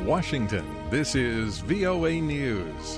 Washington, this is VOA News.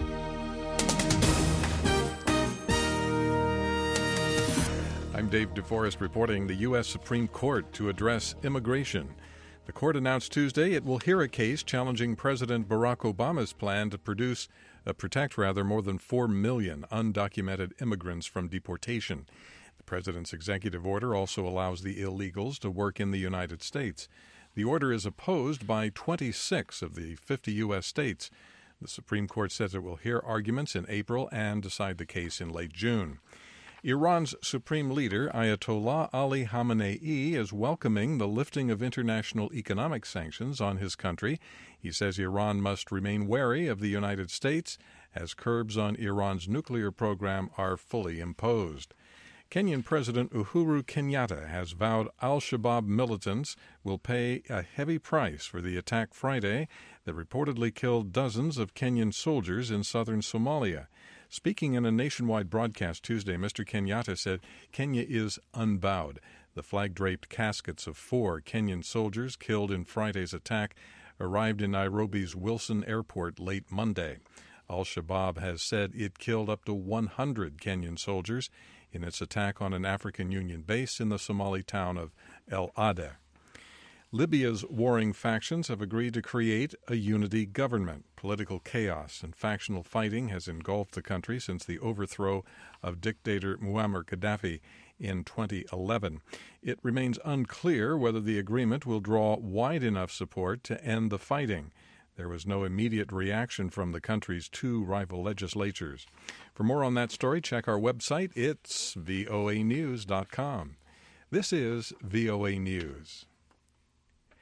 I'm Dave DeForest reporting the U.S. Supreme Court to address immigration. The court announced Tuesday it will hear a case challenging President Barack Obama's plan to protect more than 4 million undocumented immigrants from deportation. The president's executive order also allows the illegals to work in the United States. The order is opposed by 26 of the 50 U.S. states. The Supreme Court says it will hear arguments in April and decide the case in late June. Iran's supreme leader, Ayatollah Ali Khamenei, is welcoming the lifting of international economic sanctions on his country. He says Iran must remain wary of the United States as curbs on Iran's nuclear program are fully imposed. Kenyan President Uhuru Kenyatta has vowed al-Shabaab militants will pay a heavy price for the attack Friday that reportedly killed dozens of Kenyan soldiers in southern Somalia. Speaking in a nationwide broadcast Tuesday, Mr. Kenyatta said Kenya is unbowed. The flag-draped caskets of 4 Kenyan soldiers killed in Friday's attack arrived in Nairobi's Wilson Airport late Monday. Al-Shabaab has said it killed up to 100 Kenyan soldiers in its attack on an African Union base in the Somali town of El Ade. Libya's warring factions have agreed to create a unity government. Political chaos and factional fighting has engulfed the country since the overthrow of dictator Muammar Gaddafi in 2011. It remains unclear whether the agreement will draw wide enough support to end the fighting. There was no immediate reaction from the country's 2 rival legislatures. For more on that story, check our website. It's voanews.com. This is VOA News.